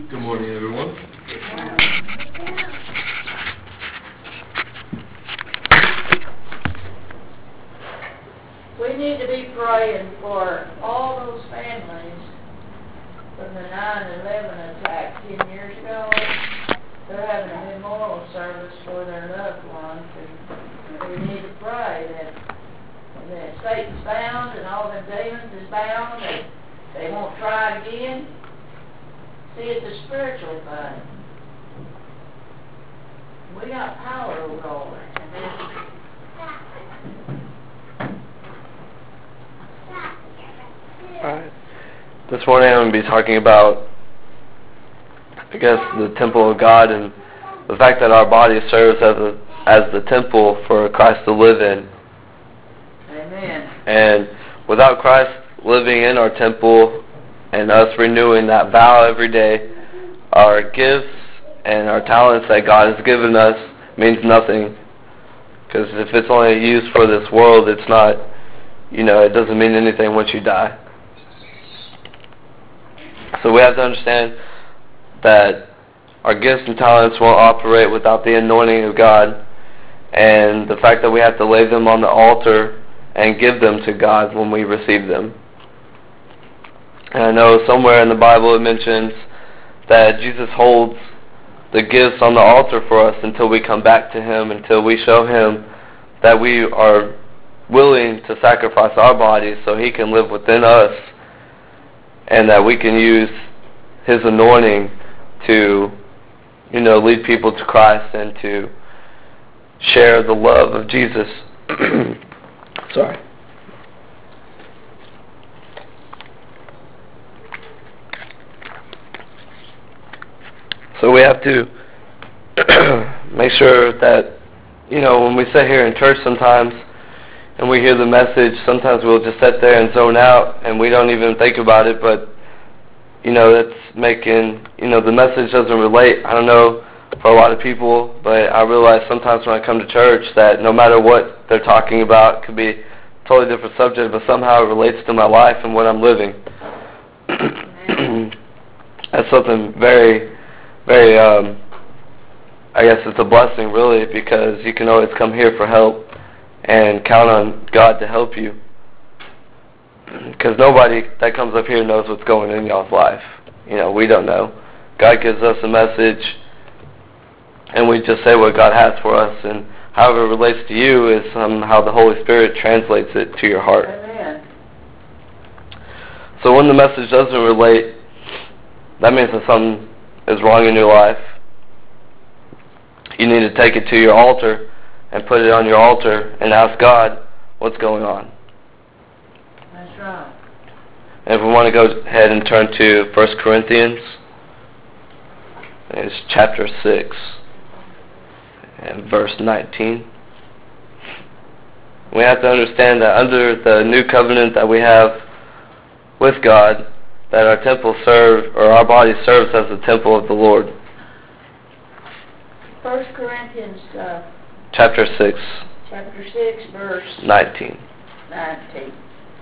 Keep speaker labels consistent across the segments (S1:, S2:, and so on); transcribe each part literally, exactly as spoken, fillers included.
S1: Good morning, everyone.
S2: We need to be praying for all those families from the nine eleven attack ten years ago. They're having a memorial service for their loved ones, and we need to pray that, that Satan's bound and all them demons is bound, and they won't try it again. See, it's a spiritual thing. We got power over all that.
S3: Alright. This morning I'm going to be talking about, I guess, the temple of God and the fact that our body serves as a, as the temple for Christ to live in.
S2: Amen.
S3: And without Christ living in our temple and us renewing that vow every day, our gifts and our talents that God has given us means nothing. Because if it's only used for this world, it's not, you know, it doesn't mean anything once you die. So we have to understand that our gifts and talents won't operate without the anointing of God, and the fact that we have to lay them on the altar and give them to God when we receive them. And I know somewhere in the Bible it mentions that Jesus holds the gifts on the altar for us until we come back to Him, until we show Him that we are willing to sacrifice our bodies so He can live within us, and that we can use His anointing to, you know, lead people to Christ and to share the love of Jesus. Sorry. So we have to make sure that, you know, when we sit here in church sometimes and we hear the message, sometimes we'll just sit there and zone out and we don't even think about it, but, you know, that's making, you know, the message doesn't relate. I don't know for a lot of people, but I realize sometimes when I come to church that no matter what they're talking about, it could be a totally different subject, but somehow it relates to my life and what I'm living. That's something very, very, um, I guess it's a blessing really, because you can always come here for help and count on God to help you. Because nobody that comes up here knows what's going on in y'all's life. You know, we don't know. God gives us a message, and we just say what God has for us, and however it relates to you is um, how the Holy Spirit translates it to your heart.
S2: Amen.
S3: So when the message doesn't relate, that means that something is wrong in your life. You need to take it to your altar and put it on your altar and ask God what's going on.
S2: That's right.
S3: And if we want to go ahead and turn to First Corinthians, it's chapter six and verse nineteen. We have to understand that under the new covenant that we have with God, that our temple serve, or our body serves as the temple of the Lord.
S2: First Corinthians uh,
S3: Chapter six,
S2: chapter six, verse
S3: nineteen.
S2: nineteen.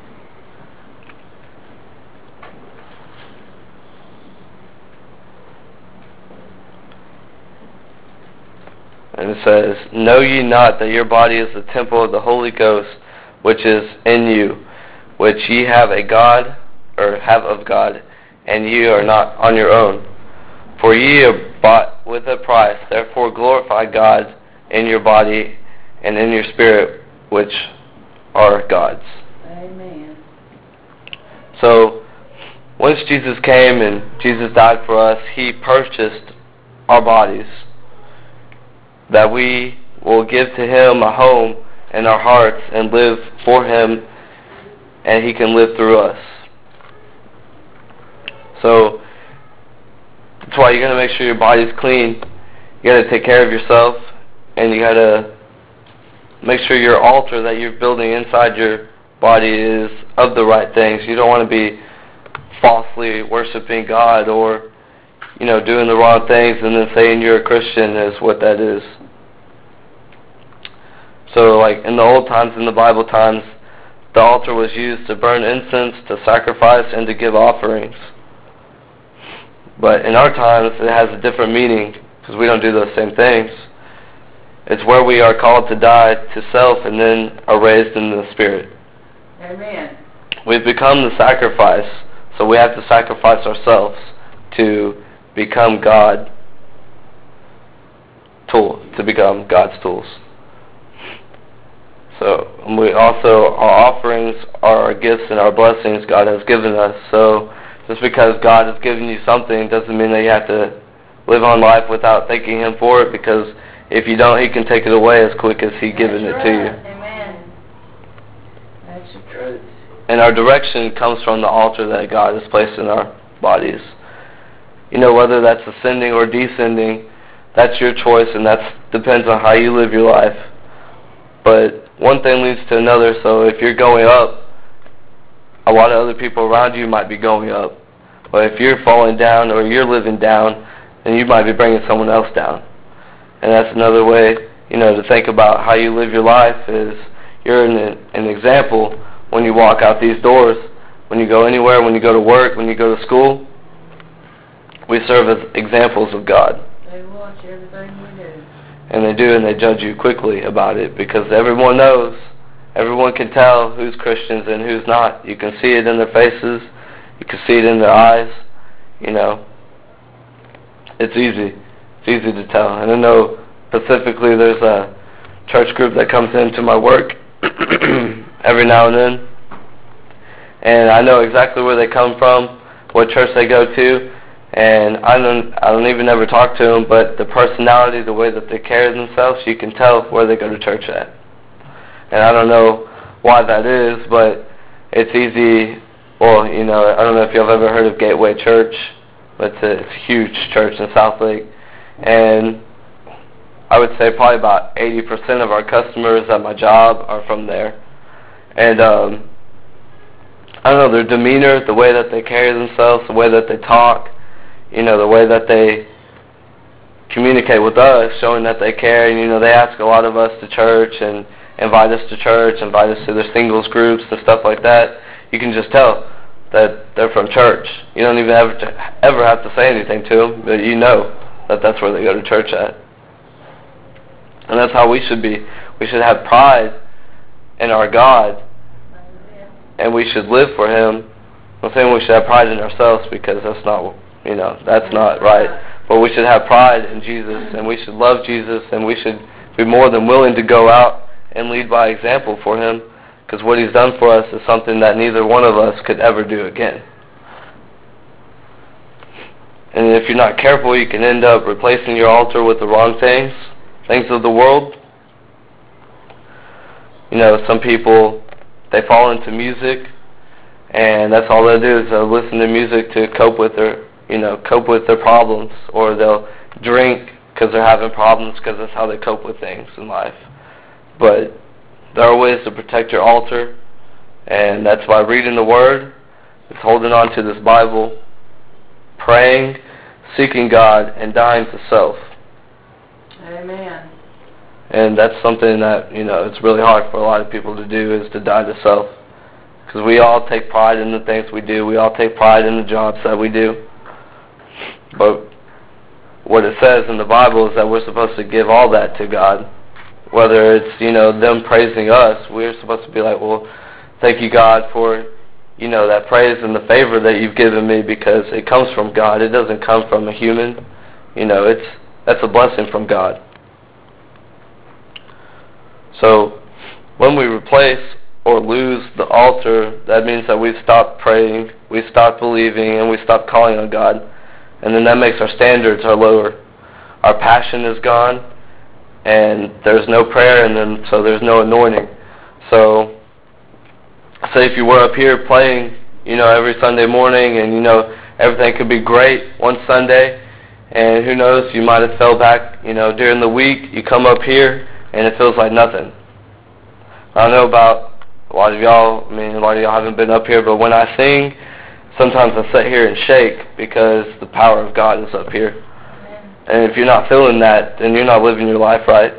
S3: And it says, Know ye not that your body is the temple of the Holy Ghost, which is in you, which ye have a God, or have of God, and ye are not on your own. For ye are bought with a price, therefore glorify God in your body and in your spirit, which are God's.
S2: Amen.
S3: So, once Jesus came and Jesus died for us, He purchased our bodies, that we will give to Him a home in our hearts and live for Him, and He can live through us. So, that's why you got to make sure your body's clean. You got to take care of yourself, and you got to make sure your altar that you're building inside your body is of the right things. You don't want to be falsely worshiping God, or, you know, doing the wrong things and then saying you're a Christian is what that is. So, like in the old times, in the Bible times, the altar was used to burn incense, to sacrifice, and to give offerings. But in our times, it has a different meaning because we don't do those same things. It's where we are called to die to self and then are raised in the Spirit.
S2: Amen.
S3: We've become the sacrifice, so we have to sacrifice ourselves to become God tool, to become God's tools. So we also, our offerings are our gifts and our blessings God has given us. So just because God has given you something doesn't mean that you have to live on life without thanking Him for it, because if you don't, He can take it away as quick as He given it
S2: right.
S3: to you.
S2: Amen. That's the truth.
S3: And our direction comes from the altar that God has placed in our bodies. You know, whether that's ascending or descending, that's your choice, and that depends on how you live your life. But one thing leads to another, so if you're going up, a lot of other people around you might be going up. But if you're falling down or you're living down, then you might be bringing someone else down. And that's another way, you know, to think about how you live your life is you're an, an example when you walk out these doors, when you go anywhere, when you go to work, when you go to school. We serve as examples of God.
S2: They watch everything we do.
S3: And they do, and they judge you quickly about it, because everyone knows, everyone can tell who's Christians and who's not. You can see it in their faces. You can see it in their eyes. You know, it's easy. It's easy to tell. And I know specifically there's a church group that comes into my work every now and then. And I know exactly where they come from, what church they go to. And I don't, I don't even ever talk to them, but the personality, the way that they carry themselves, you can tell where they go to church at. And I don't know why that is, but it's easy. Well, you know, I don't know if you've ever heard of Gateway Church, but it's a, it's a huge church in South Lake. And I would say probably about eighty percent of our customers at my job are from there. And um, I don't know, their demeanor, the way that they carry themselves, the way that they talk, you know, the way that they communicate with us, showing that they care. And, you know, they ask a lot of us to church and invite us to church, invite us to their singles groups and stuff like that. You can just tell that they're from church. You don't even ever, to, ever have to say anything to them, but you know that that's where they go to church at. And that's how we should be. We should have pride in our God, and we should live for Him. I'm saying we should have pride in ourselves, because that's not, you know, that's not right. But we should have pride in Jesus, and we should love Jesus, and we should be more than willing to go out and lead by example for Him, because what He's done for us is something that neither one of us could ever do again. And if you're not careful, you can end up replacing your altar with the wrong things, things of the world. You know, some people, they fall into music, and that's all they do is they'll listen to music to cope with their, you know, cope with their problems, or they'll drink because they're having problems, because that's how they cope with things in life. But there are ways to protect your altar, and that's by reading the Word, it's holding on to this Bible, praying, seeking God, and dying to self.
S2: Amen.
S3: And that's something that, you know, it's really hard for a lot of people to do, is to die to self. Because we all take pride in the things we do. We all take pride in the jobs that we do. But what it says in the Bible is that we're supposed to give all that to God. Whether it's, you know, them praising us, we're supposed to be like, well, thank you, God, for, you know, that praise and the favor that you've given me, because it comes from God. It doesn't come from a human. You know, it's that's a blessing from God. So when we replace or lose the altar, that means that we've stopped praying, we've stopped believing, and we stopped calling on God. And then that makes our standards are lower. Our passion is gone, and there's no prayer, and then so there's no anointing. So say if you were up here playing, you know, every Sunday morning, and, you know, everything could be great one Sunday, and who knows, you might have fell back, you know, during the week, you come up here, and it feels like nothing. I don't know about a lot of y'all, I mean, a lot of y'all haven't been up here, but when I sing, sometimes I sit here and shake, because the power of God is up here.
S2: Amen.
S3: And if you're not feeling that, then you're not living your life right.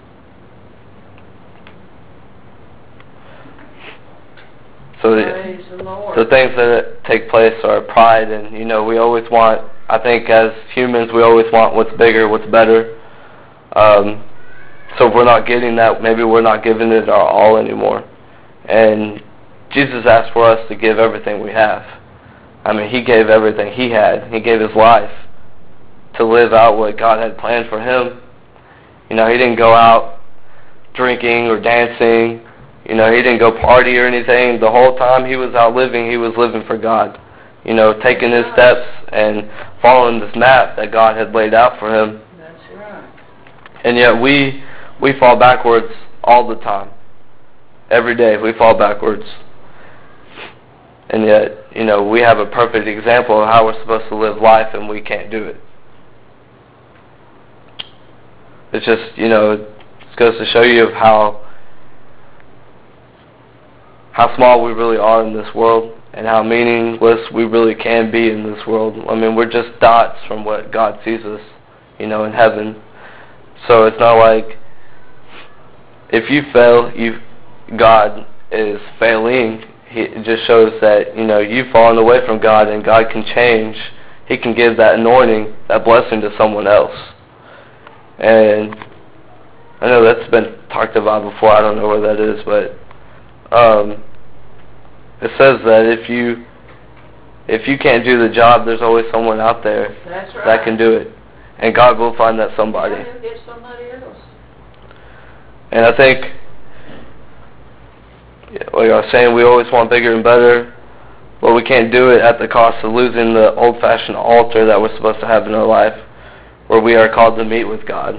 S3: So,
S2: Praise the the Lord.
S3: the things that take place are pride, and you know we always want. I think as humans we always want what's bigger, what's better. Um, so if we're not getting that, maybe we're not giving it our all anymore. And Jesus asked for us to give everything we have. I mean, he gave everything he had. He gave his life to live out what God had planned for him. You know, he didn't go out drinking or dancing. You know, he didn't go party or anything. The whole time he was out living, he was living for God. You know, taking his steps and following this map that God had laid out for him.
S2: That's right.
S3: And yet we we fall backwards all the time. Every day we fall backwards. And yet, you know, we have a perfect example of how we're supposed to live life, and we can't do it. It's just, you know, it goes to show you of how how small we really are in this world, and how meaningless we really can be in this world. I mean, we're just dots from what God sees us, you know, in heaven. So it's not like if you fail, you God is failing. He, it just shows that, you know, you've fallen away from God, and God can change. He can give that anointing, that blessing to someone else. And I know that's been talked about before. I don't know where that is, but um, it says that if you if you can't do the job, there's always someone out there
S2: That's right.
S3: that can do it, and God will find that somebody.
S2: Yeah, he'll get somebody else.
S3: And I think, like I was saying, we always want bigger and better, but we can't do it at the cost of losing the old-fashioned altar that we're supposed to have in our life, where we are called to meet with God.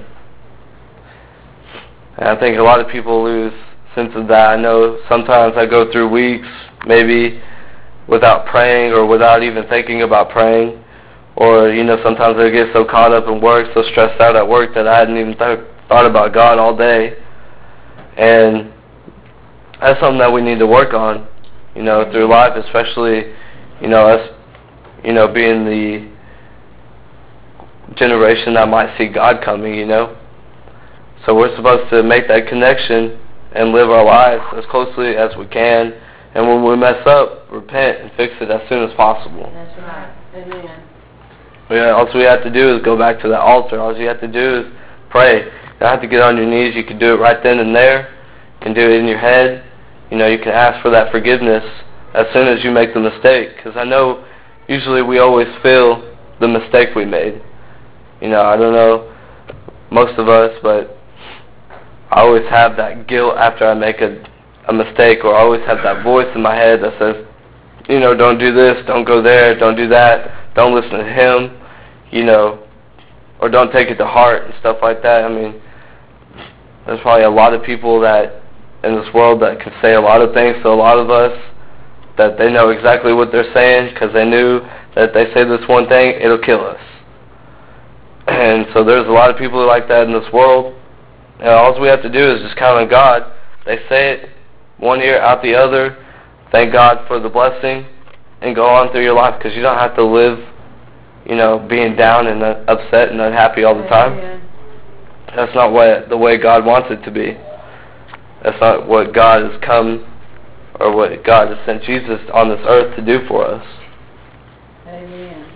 S3: And I think a lot of people lose sense of that. I know sometimes I go through weeks, maybe without praying or without even thinking about praying. Or, you know, sometimes I get so caught up in work, so stressed out at work that I hadn't even th- thought about God all day. And that's something that we need to work on, you know, through life, especially, you know, us, you know, being the generation that might see God coming, you know. So we're supposed to make that connection and live our lives as closely as we can. And when we mess up, repent and fix it as soon as possible.
S2: That's right. Amen.
S3: Yeah, all we have to do is go back to that altar. All you have to do is pray. You don't have to get on your knees. You can do it right then and there. You can do it in your head. You know, you can ask for that forgiveness as soon as you make the mistake. Because I know usually we always feel the mistake we made. You know, I don't know most of us, but I always have that guilt after I make a, a mistake, or I always have that voice in my head that says, you know, don't do this, don't go there, don't do that, don't listen to him, you know, or don't take it to heart and stuff like that. I mean, there's probably a lot of people that in this world that can say a lot of things to a lot of us, that they know exactly what they're saying because they knew that if they say this one thing, it'll kill us. And so there's a lot of people like that in this world. And all we have to do is just count on God. They say it one ear out the other. Thank God for the blessing and go on through your life, because you don't have to live, you know, being down and upset and unhappy all the time.
S2: Amen.
S3: That's not what the way God wants it to be. That's not what God has come, or what God has sent Jesus on this earth to do for us.
S2: Amen.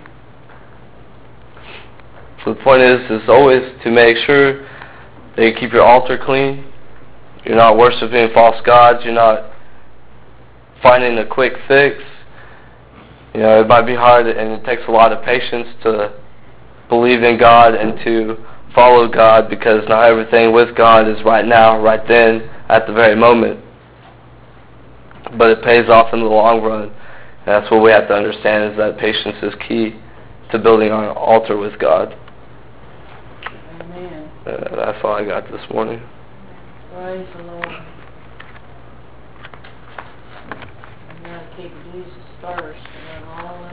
S3: So the point is, is always to make sure that you keep your altar clean. You're not worshiping false gods. You're not finding a quick fix. You know, it might be hard, and it takes a lot of patience to believe in God and to follow God, because not everything with God is right now, right then, at the very moment. But it pays off in the long run. And that's what we have to understand, is that patience is key to building our altar with God.
S2: Amen.
S3: Uh, that's all I got this morning.
S2: Praise the Lord. And now keep Jesus first, and then all